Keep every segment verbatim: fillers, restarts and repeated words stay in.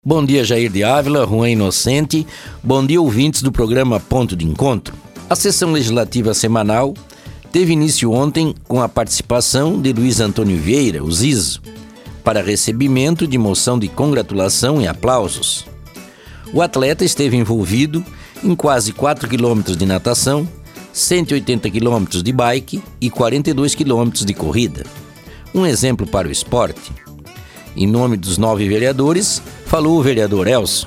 Bom dia, Jair de Ávila, Juan Inocente. Bom dia, ouvintes do programa Ponto de Encontro. A sessão legislativa semanal teve início ontem com a participação de Luiz Antônio Vieira, o Zizo, para recebimento de moção de congratulação e aplausos. O atleta esteve envolvido em quase quatro quilômetros de natação, cento e oitenta quilômetros de bike e quarenta e dois quilômetros de corrida. Um exemplo para o esporte. Em nome dos nove vereadores, falou o vereador Elson.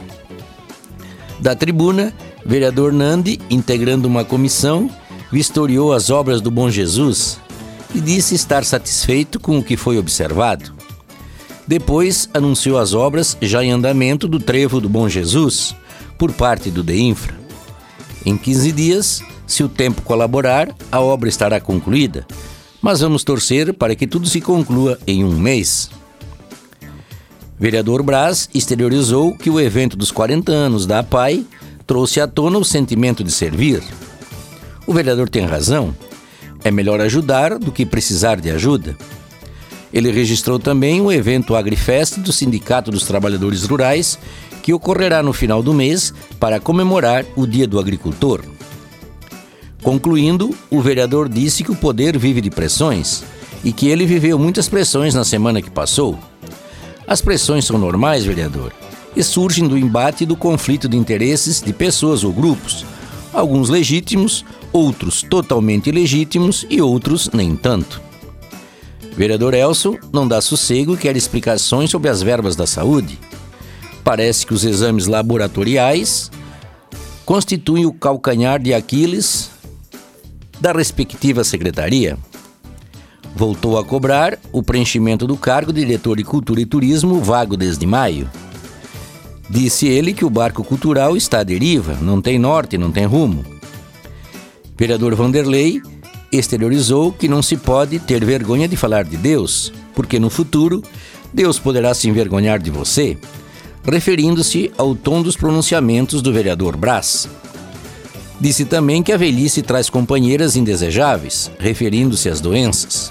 Da tribuna, vereador Nandi, integrando uma comissão, vistoriou as obras do Bom Jesus e disse estar satisfeito com o que foi observado. Depois, anunciou as obras já em andamento do Trevo do Bom Jesus, por parte do DEINFRA. Em quinze dias, se o tempo colaborar, a obra estará concluída, mas vamos torcer para que tudo se conclua em um mês. Vereador Braz exteriorizou que o evento dos quarenta anos da A P A I trouxe à tona o sentimento de servir. O vereador tem razão. É melhor ajudar do que precisar de ajuda. Ele registrou também o evento Agrifest do Sindicato dos Trabalhadores Rurais, que ocorrerá no final do mês para comemorar o Dia do Agricultor. Concluindo, o vereador disse que o poder vive de pressões e que ele viveu muitas pressões na semana que passou. As pressões são normais, vereador, e surgem do embate e do conflito de interesses de pessoas ou grupos, alguns legítimos, outros totalmente ilegítimos e outros nem tanto. Vereador Elson não dá sossego e quer explicações sobre as verbas da saúde. Parece que os exames laboratoriais constituem o calcanhar de Aquiles da respectiva secretaria. Voltou a cobrar o preenchimento do cargo de diretor de Cultura e Turismo, vago desde maio. Disse ele que o barco cultural está à deriva, não tem norte, não tem rumo. Vereador Vanderlei exteriorizou que não se pode ter vergonha de falar de Deus, porque no futuro Deus poderá se envergonhar de você, referindo-se ao tom dos pronunciamentos do vereador Braz. Disse também que a velhice traz companheiras indesejáveis, referindo-se às doenças.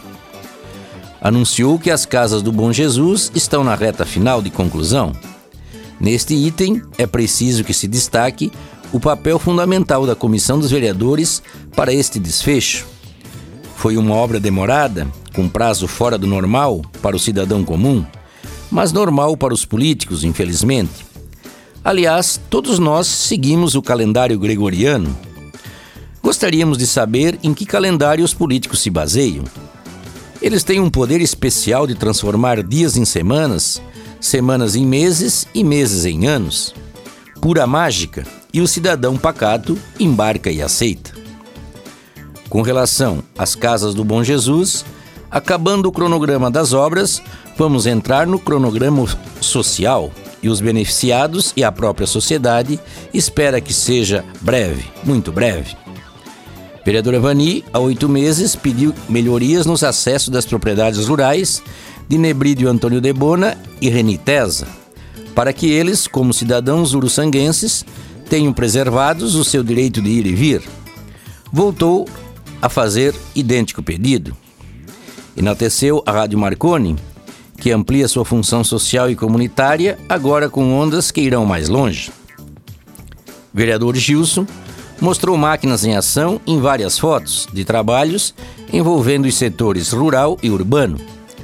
Anunciou que as casas do Bom Jesus estão na reta final de conclusão. Neste item, é preciso que se destaque o papel fundamental da Comissão dos Vereadores para este desfecho. Foi uma obra demorada, com prazo fora do normal para o cidadão comum, mas normal para os políticos, infelizmente. Aliás, todos nós seguimos o calendário gregoriano. Gostaríamos de saber em que calendário os políticos se baseiam. Eles têm um poder especial de transformar dias em semanas, semanas em meses e meses em anos. Pura mágica, e o cidadão pacato embarca e aceita. Com relação às casas do Bom Jesus, acabando o cronograma das obras, vamos entrar no cronograma social, e os beneficiados e a própria sociedade espera que seja breve, muito breve. Vereadora Vani, há oito meses, pediu melhorias nos acessos das propriedades rurais de Nebrídio Antônio de Bona e Reniteza, para que eles, como cidadãos uruçanguenses, tenham preservados o seu direito de ir e vir. Voltou a fazer idêntico pedido. Enalteceu a Rádio Marconi, que amplia sua função social e comunitária, agora com ondas que irão mais longe. Vereador Gilson mostrou máquinas em ação em várias fotos de trabalhos envolvendo os setores rural e urbano.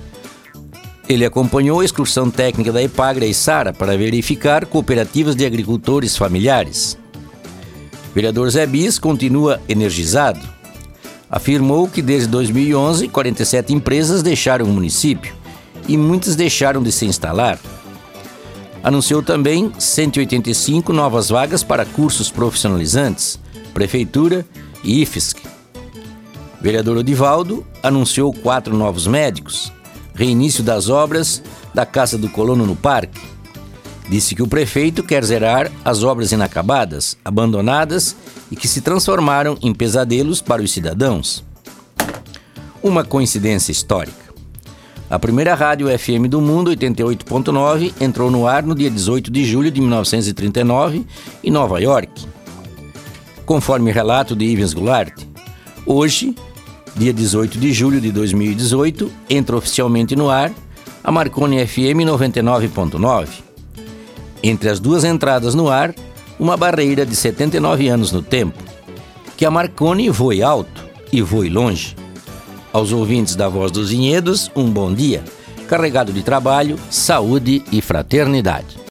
Ele acompanhou a excursão técnica da Epagre e Sara para verificar cooperativas de agricultores familiares. Vereador Zé Bis continua energizado. Afirmou que desde dois mil e onze, quarenta e sete empresas deixaram o município e muitas deixaram de se instalar. Anunciou também cento e oitenta e cinco novas vagas para cursos profissionalizantes, Prefeitura e I F S C. Vereador Odivaldo anunciou quatro novos médicos, reinício das obras da Casa do Colono no Parque. Disse que o prefeito quer zerar as obras inacabadas, abandonadas e que se transformaram em pesadelos para os cidadãos. Uma coincidência histórica. A primeira rádio F M do mundo, oitenta e oito ponto nove, entrou no ar no dia dezoito de julho de mil novecentos e trinta e nove, em Nova York. Conforme relato de Ivens Goulart, hoje, dia dezoito de julho de dois mil e dezoito, entra oficialmente no ar a Marconi F M noventa e nove ponto nove. entre as duas entradas no ar, uma barreira de setenta e nove anos no tempo. Que a Marconi voe alto e voe longe. Aos ouvintes da Voz dos Vinhedos, um bom dia, carregado de trabalho, saúde e fraternidade.